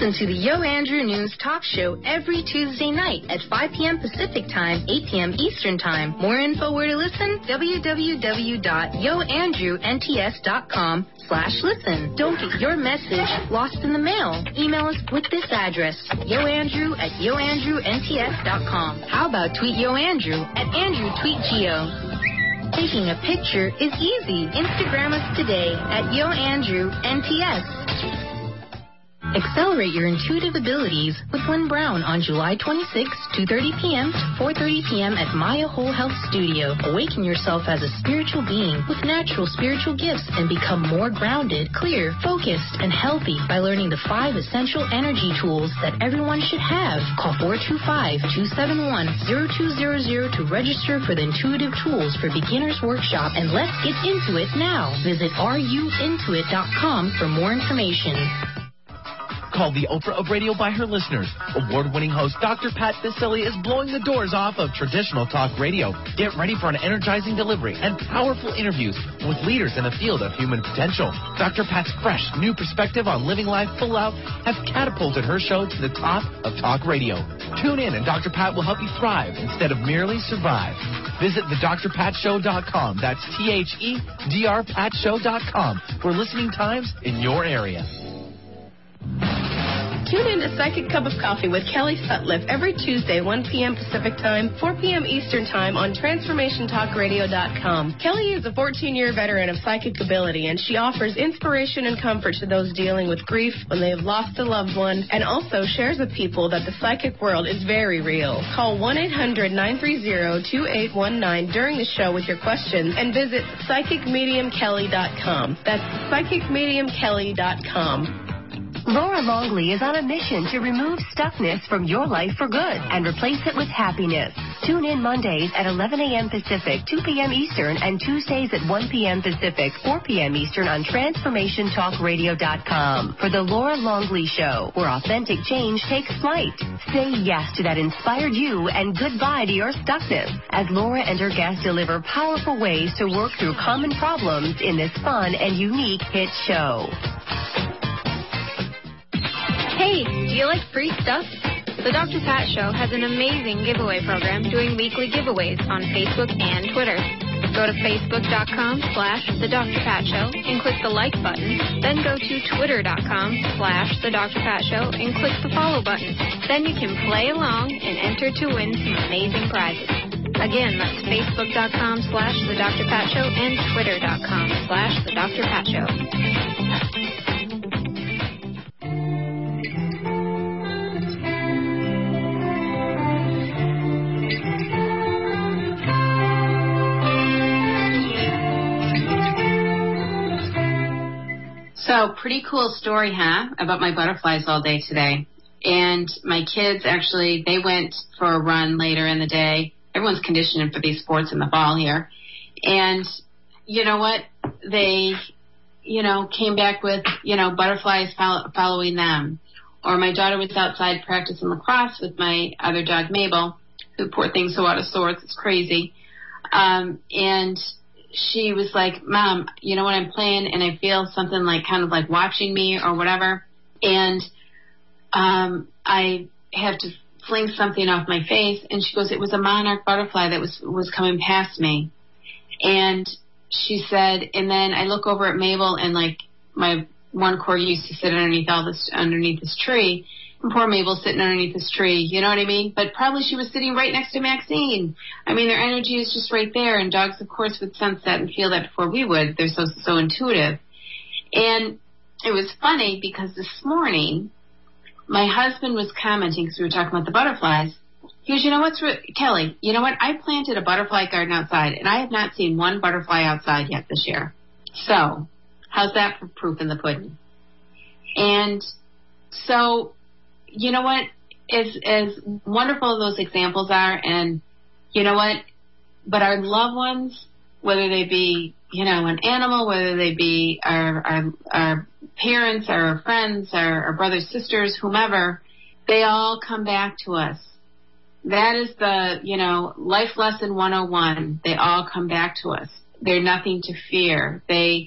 Listen to the Yo Andrew News Talk Show every Tuesday night at 5 p.m. Pacific Time, 8 p.m. Eastern Time. More info where to listen? www.yoandrewnts.com/listen. Don't get your message lost in the mail. Email us with this address, yoandrew@yoandrewnts.com. How about tweet Yo Andrew at AndrewTweetGeo? Taking a picture is easy. Instagram us today at YoAndrewNTS. Accelerate your intuitive abilities with Lynn Brown on July 26, 2:30 p.m. to 4:30 p.m. at Maya Whole Health Studio. Awaken yourself as a spiritual being with natural spiritual gifts and become more grounded, clear, focused, and healthy by learning the 5 essential energy tools that everyone should have. Call 425-271-0200 to register for the Intuitive Tools for Beginners Workshop, and let's get into it now. Visit ruintoit.com for more information. Called the Oprah of radio by her listeners. Award-winning host Dr. Pat Baccili is blowing the doors off of traditional talk radio. Get ready for an energizing delivery and powerful interviews with leaders in the field of human potential. Dr. Pat's fresh, new perspective on living life full out has catapulted her show to the top of talk radio. Tune in and Dr. Pat will help you thrive instead of merely survive. Visit thedrpatshow.com. That's THEDRPatShow.com for listening times in your area. Tune in to Psychic Cup of Coffee with Kelly Sutliff every Tuesday, 1 p.m. Pacific Time, 4 p.m. Eastern Time on TransformationTalkRadio.com. Kelly is a 14-year veteran of psychic ability, and she offers inspiration and comfort to those dealing with grief when they have lost a loved one, and also shares with people that the psychic world is very real. Call 1-800-930-2819 during the show with your questions and visit PsychicMediumKelly.com. That's PsychicMediumKelly.com. Laura Longley is on a mission to remove stuckness from your life for good and replace it with happiness. Tune in Mondays at 11 a.m. Pacific, 2 p.m. Eastern, and Tuesdays at 1 p.m. Pacific, 4 p.m. Eastern on TransformationTalkRadio.com for the Laura Longley Show, where authentic change takes flight. Say yes to that inspired you and goodbye to your stuckness as Laura and her guests deliver powerful ways to work through common problems in this fun and unique hit show. Hey, do you like free stuff? The Dr. Pat Show has an amazing giveaway program doing weekly giveaways on Facebook and Twitter. Go to Facebook.com/The Dr. Pat Show and click the like button. Then go to Twitter.com/The Dr. Pat Show and click the follow button. Then you can play along and enter to win some amazing prizes. Again, that's Facebook.com/The Dr. Pat Show and Twitter.com/The Dr. Pat Show. So, pretty cool story, huh, about my butterflies all day today. And my kids, actually, they went for a run later in the day. Everyone's conditioning for these sports in the fall here. And you know what? They, came back with, butterflies following them. Or my daughter was outside practicing lacrosse with my other dog, Mabel, who, poor thing, so out of sorts. It's crazy. And she was like, Mom, you know what, I'm playing and I feel something like kind of like watching me or whatever. And I have to fling something off my face. And she goes, it was a monarch butterfly that was coming past me. And she said, and then I look over at Mabel, and like my one corgi used to sit underneath this tree. And poor Mabel's sitting underneath this tree, you know what I mean? But probably she was sitting right next to Maxine. I mean, their energy is just right there, and dogs, of course, would sense that and feel that before we would. They're so intuitive. And it was funny because this morning, my husband was commenting, because we were talking about the butterflies. He goes, you know what's, Kelly, you know what? I planted a butterfly garden outside, and I have not seen one butterfly outside yet this year. So, how's that for proof in the pudding? And so, you know what, as wonderful as those examples are, and you know what, but our loved ones, whether they be, an animal, whether they be our parents, our friends, our brothers, sisters, whomever, they all come back to us. That is the, life lesson 101. They all come back to us. They're nothing to fear. They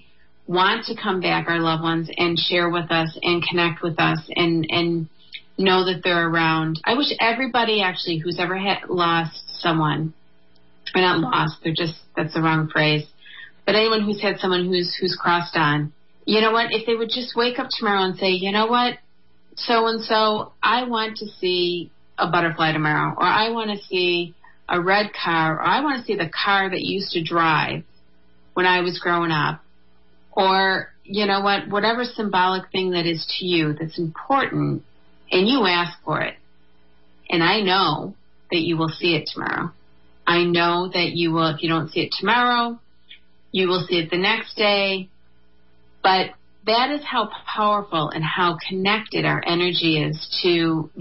want to come back, our loved ones, and share with us and connect with us and know that they're around. I wish everybody actually who's ever lost someone, or not lost, that's the wrong phrase, but anyone who's had someone who's crossed on, you know what, if they would just wake up tomorrow and say, you know what, so-and-so, I want to see a butterfly tomorrow, or I want to see a red car, or I want to see the car that you used to drive when I was growing up, or, you know what, whatever symbolic thing that is to you that's important, and you ask for it. And I know that you will see it tomorrow. I know that you will, if you don't see it tomorrow, you will see it the next day. But that is how powerful and how connected our energy is to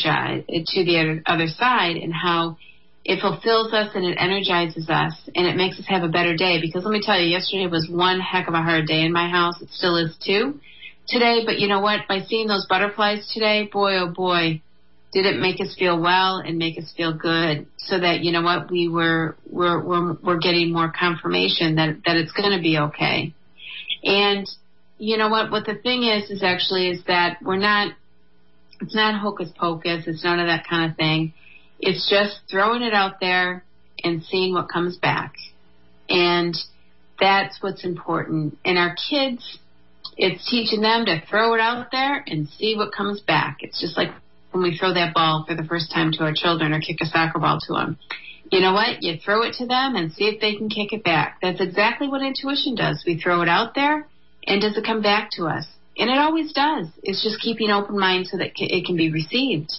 the other side, and how it fulfills us and it energizes us and it makes us have a better day. Because let me tell you, yesterday was one heck of a hard day in my house. It still is too today. But you know what? By seeing those butterflies today, boy, oh boy, did it make us feel well and make us feel good. So that, you know what, we're getting more confirmation that it's going to be okay. And you know what the thing is that it's not hocus pocus. It's none of that kind of thing. It's just throwing it out there and seeing what comes back. And that's what's important. And our kids, it's teaching them to throw it out there and see what comes back. It's just like when we throw that ball for the first time to our children or kick a soccer ball to them. You know what? You throw it to them and see if they can kick it back. That's exactly what intuition does. We throw it out there, and does it come back to us? And it always does. It's just keeping an open mind so that it can be received.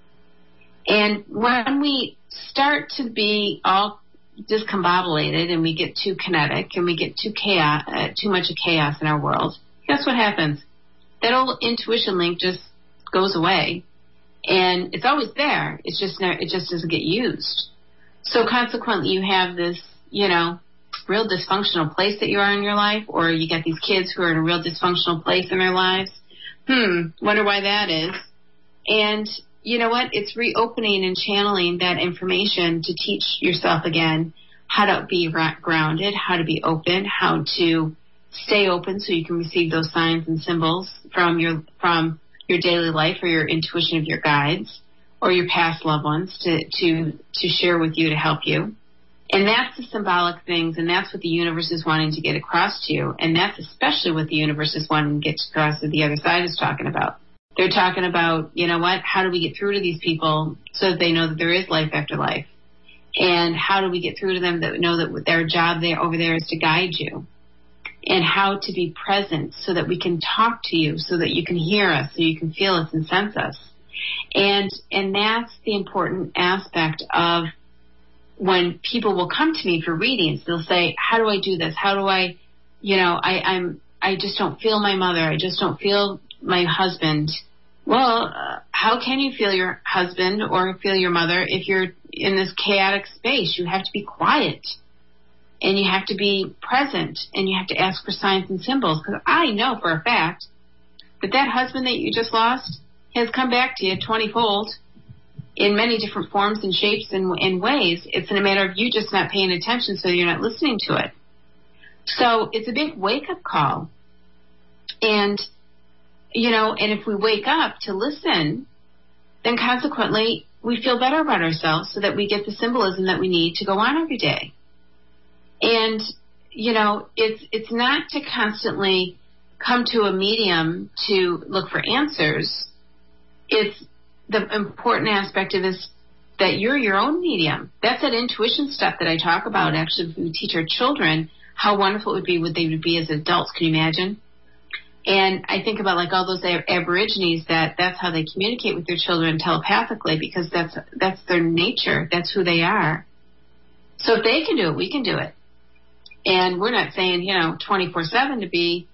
And when we start to be all discombobulated and we get too kinetic and we get too much of chaos in our world, guess what happens? That old intuition link just goes away. And it's always there. It just doesn't get used. So consequently, you have this, real dysfunctional place that you are in your life, or you get these kids who are in a real dysfunctional place in their lives. Wonder why that is. And you know what? It's reopening and channeling that information to teach yourself again how to be grounded, how to be open, how to stay open so you can receive those signs and symbols from your daily life or your intuition of your guides or your past loved ones to share with you to help you. And that's the symbolic things, and that's what the universe is wanting to get across to you. And that's especially what the universe is wanting to get across that the other side is talking about. They're talking about, you know what, how do we get through to these people so that they know that there is life after life? And how do we get through to them that know that their job over there is to guide you? And how to be present so that we can talk to you, so that you can hear us, so you can feel us and sense us. And that's the important aspect of when people will come to me for readings. They'll say, how do I do this? How do I, I just don't feel my mother. I just don't feel my husband. Well, how can you feel your husband or feel your mother if you're in this chaotic space? You have to be quiet and you have to be present and you have to ask for signs and symbols, because I know for a fact that husband that you just lost has come back to you 20-fold in many different forms and shapes and ways. It's in a matter of you just not paying attention, so you're not listening to it. So it's a big wake-up call. And, and if we wake up to listen, then consequently we feel better about ourselves so that we get the symbolism that we need to go on every day. And, it's not to constantly come to a medium to look for answers. It's the important aspect of this, that you're your own medium. That's that intuition stuff that I talk about. Actually, if we teach our children how wonderful it would be as adults. Can you imagine? And I think about like all those Aborigines that's how they communicate with their children telepathically, because that's their nature. That's who they are. So if they can do it, we can do it. And we're not saying, 24/7 to be,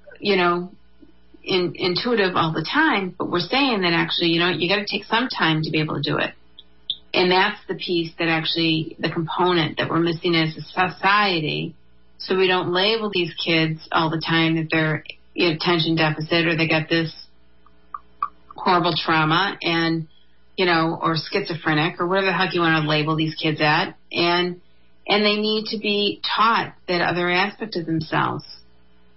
intuitive all the time, but we're saying that actually, you got to take some time to be able to do it. And that's the piece that actually, the component that we're missing as a society. So we don't label these kids all the time that they're attention deficit or they got this horrible trauma and, or schizophrenic or whatever the heck you want to label these kids at. And they need to be taught that other aspect of themselves.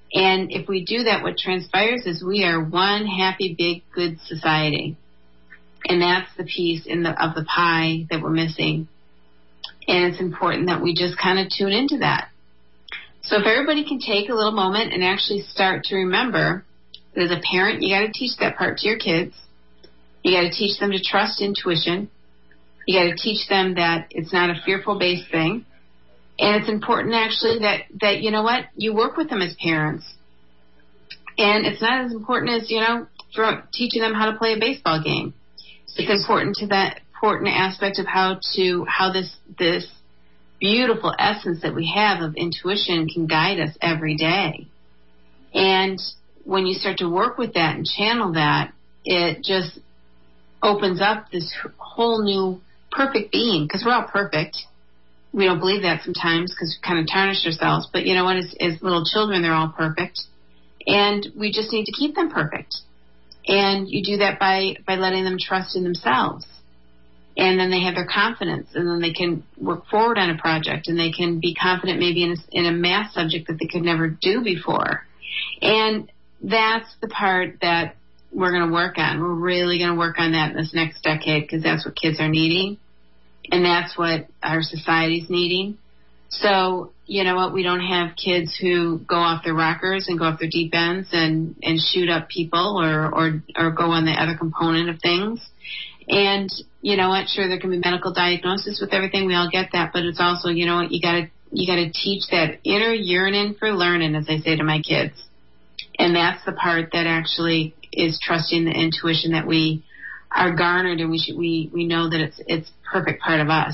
And if we do that, what transpires is we are one happy, big, good society. And that's the piece of the pie that we're missing. And it's important that we just kind of tune into that. So if everybody can take a little moment and actually start to remember that as a parent, you got to teach that part to your kids. You got to teach them to trust intuition. You got to teach them that it's not a fearful-based thing. And it's important actually that you know what, you work with them as parents. And it's not as important as, teaching them how to play a baseball game. It's important to that important aspect of how this beautiful essence that we have of intuition can guide us every day. And when you start to work with that and channel that, it just opens up this whole new perfect being, because we're all perfect. We don't believe that sometimes because we kind of tarnish ourselves. But you know what? As little children, they're all perfect. And we just need to keep them perfect. And you do that by letting them trust in themselves. And then they have their confidence. And then they can work forward on a project. And they can be confident maybe in a math subject that they could never do before. And that's the part that we're going to work on. We're really going to work on that in this next decade because that's what kids are needing. And that's what our society's needing. So, you know what? We don't have kids who go off their rockers and go off their deep ends and shoot up people or go on the other component of things. And, you know what? Sure, there can be medical diagnosis with everything. We all get that. But it's also, you know what? You gotta teach that inner yearning for learning, as I say to my kids. And that's the part that actually is trusting the intuition that we are garnered, and we know that it's perfect part of us.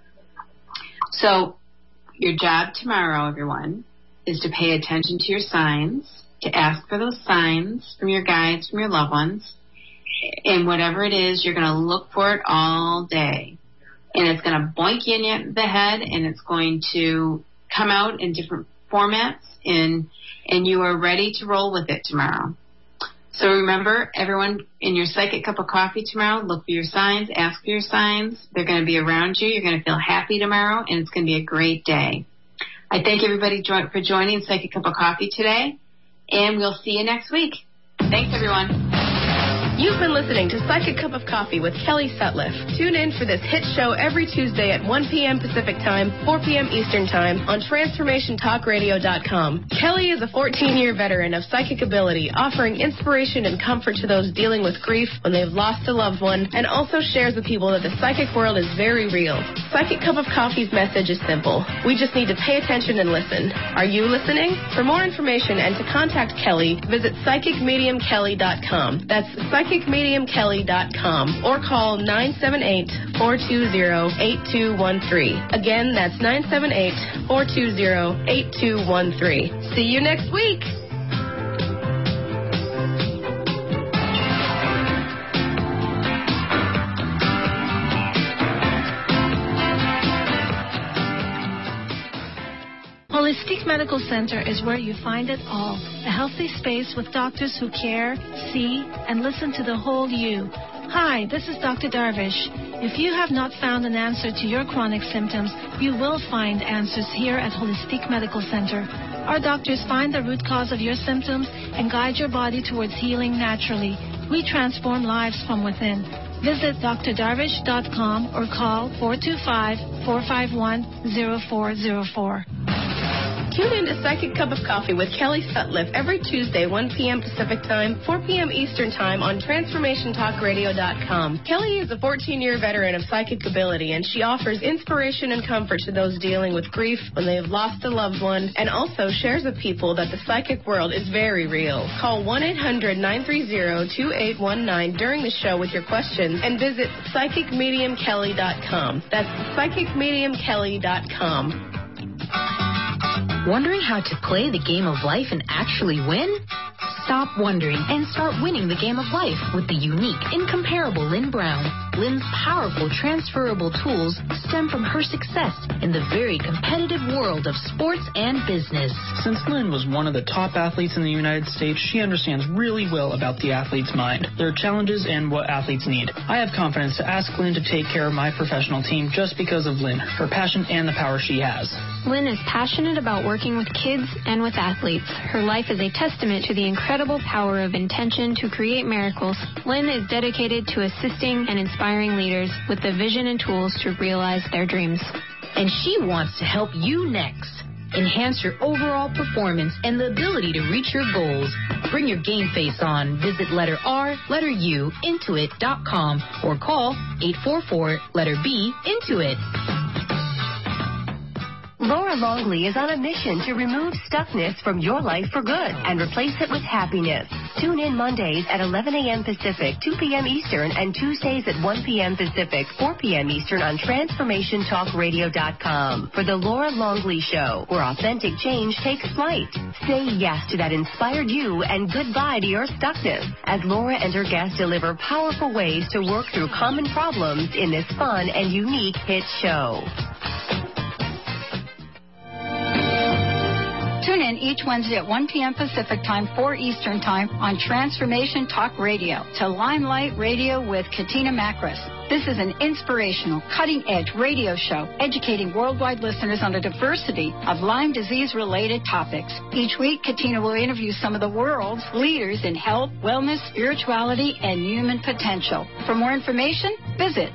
So your job tomorrow, everyone, is to pay attention to your signs, to ask for those signs from your guides, from your loved ones, and whatever it is, you're going to look for it all day. And it's going to boink in the head, and it's going to come out in different formats, and you are ready to roll with it tomorrow. So remember, everyone, in your psychic cup of coffee tomorrow, look for your signs, ask for your signs. They're going to be around you. You're going to feel happy tomorrow, and it's going to be a great day. I thank everybody for joining Psychic Cup of Coffee today, and we'll see you next week. Thanks, everyone. You've been listening to Psychic Cup of Coffee with Kelly Sutliff. Tune in for this hit show every Tuesday at 1 p.m. Pacific Time, 4 p.m. Eastern Time on TransformationTalkRadio.com. Kelly is a 14-year veteran of psychic ability, offering inspiration and comfort to those dealing with grief when they've lost a loved one, and also shares with people that the psychic world is very real. Psychic Cup of Coffee's message is simple. We just need to pay attention and listen. Are you listening? For more information and to contact Kelly, visit PsychicMediumKelly.com. That's PsychicMediumKelly.com or call 978-420-8213. Again, that's 978-420-8213. See you next week. Holistic Medical Center is where you find it all. A healthy space with doctors who care, see, and listen to the whole you. Hi, this is Dr. Darvish. If you have not found an answer to your chronic symptoms, you will find answers here at Holistic Medical Center. Our doctors find the root cause of your symptoms and guide your body towards healing naturally. We transform lives from within. Visit drdarvish.com or call 425-451-0404. Tune in to Psychic Cup of Coffee with Kelly Sutliff every Tuesday, 1 p.m. Pacific Time, 4 p.m. Eastern Time on TransformationTalkRadio.com. Kelly is a 14-year veteran of psychic ability, and she offers inspiration and comfort to those dealing with grief when they have lost a loved one, and also shares with people that the psychic world is very real. Call 1-800-930-2819 during the show with your questions, and visit PsychicMediumKelly.com. That's PsychicMediumKelly.com. Wondering how to play the game of life and actually win? Stop wondering and start winning the game of life with the unique, incomparable Lynn Brown. Lynn's powerful transferable tools stem from her success in the very competitive world of sports and business. Since Lynn was one of the top athletes in the United States, she understands really well about the athlete's mind, their challenges, and what athletes need. I have confidence to ask Lynn to take care of my professional team just because of Lynn, her passion, and the power she has. Lynn is passionate about working with kids and with athletes. Her life is a testament to the incredible power of intention to create miracles. Lynn is dedicated to assisting and inspiring leaders with the vision and tools to realize their dreams. And she wants to help you next. Enhance your overall performance and the ability to reach your goals. Bring your game face on. Visit letter R, letter U, Intuit.com or call 844 letter B, Intuit. Laura Longley is on a mission to remove stuckness from your life for good and replace it with happiness. Tune in Mondays at 11 a.m. Pacific, 2 p.m. Eastern, and Tuesdays at 1 p.m. Pacific, 4 p.m. Eastern on TransformationTalkRadio.com for the Laura Longley Show, where authentic change takes flight. Say yes to that inspired you and goodbye to your stuckness as Laura and her guests deliver powerful ways to work through common problems in this fun and unique hit show. Tune in each Wednesday at 1 p.m. Pacific Time, 4 Eastern Time on Transformation Talk Radio to Limelight Radio with Katina Makris. This is an inspirational, cutting-edge radio show educating worldwide listeners on a diversity of Lyme disease-related topics. Each week, Katina will interview some of the world's leaders in health, wellness, spirituality, and human potential. For more information, visit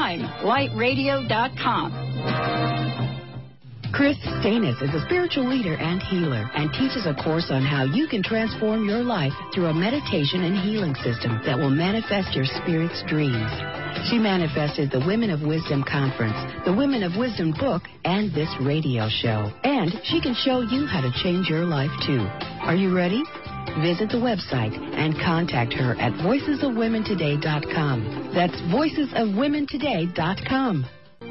Limelightradio.com. Chris Stanis is a spiritual leader and healer and teaches a course on how you can transform your life through a meditation and healing system that will manifest your spirit's dreams. She manifested the Women of Wisdom Conference, the Women of Wisdom book, and this radio show. And she can show you how to change your life, too. Are you ready? Visit the website and contact her at voicesofwomentoday.com. That's voicesofwomentoday.com.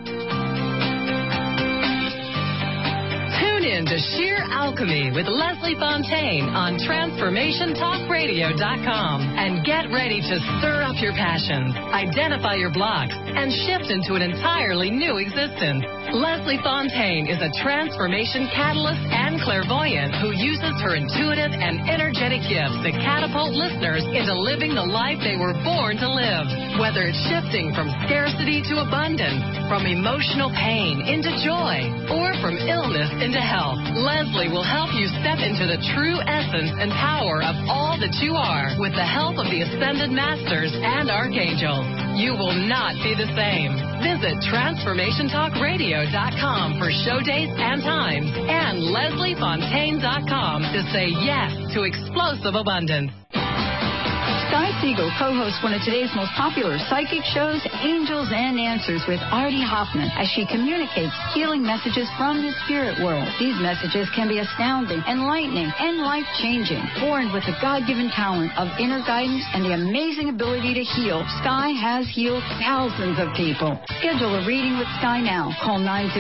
Tune in to Sheer Alchemy with Leslie Fontaine on TransformationTalkRadio.com and get ready to stir up your passions, identify your blocks, and shift into an entirely new existence. Leslie Fontaine is a transformation catalyst and clairvoyant who uses her intuitive and energetic gifts to catapult listeners into living the life they were born to live. Whether it's shifting from scarcity to abundance, from emotional pain into joy, or from illness into health, Leslie will help you step into the true essence and power of all that you are with the help of the Ascended Masters and Archangels. You will not be the same. Visit TransformationTalkRadio.com for show dates and times and LeslieFontaine.com to say yes to explosive abundance. Sky Siegel co-hosts one of today's most popular psychic shows, Angels and Answers, with Artie Hoffman, as she communicates healing messages from the spirit world. These messages can be astounding, enlightening, and life-changing. Born with the God-given talent of inner guidance and the amazing ability to heal, Sky has healed thousands of people. Schedule a reading with Sky now. Call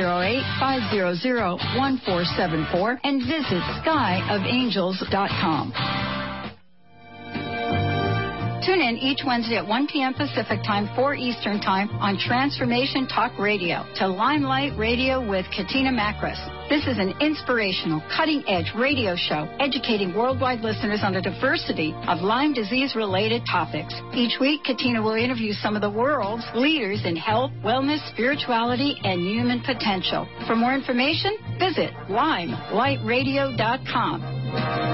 908-500-1474 and visit skyofangels.com. Tune in each Wednesday at 1 p.m. Pacific Time, 4 Eastern Time on Transformation Talk Radio to Limelight Radio with Katina Makris. This is an inspirational, cutting-edge radio show educating worldwide listeners on a diversity of Lyme disease-related topics. Each week, Katina will interview some of the world's leaders in health, wellness, spirituality, and human potential. For more information, visit Limelightradio.com.